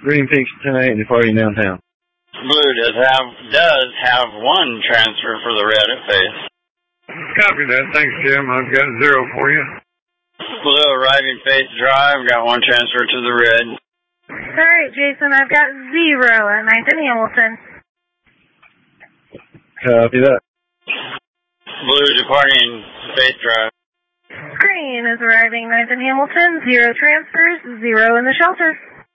Green Peaks 10-8 departing downtown. Blue does have one transfer for the red at Face. Copy that. Thanks, Jim. I've got 0 for you. Blue arriving Face Drive, got one transfer to the red. Alright, Jason, I've got 0 at 9th and Hamilton. Copy that. Blue departing Face Drive. Green is arriving 9th and Hamilton, 0 transfers, 0 in the shelter.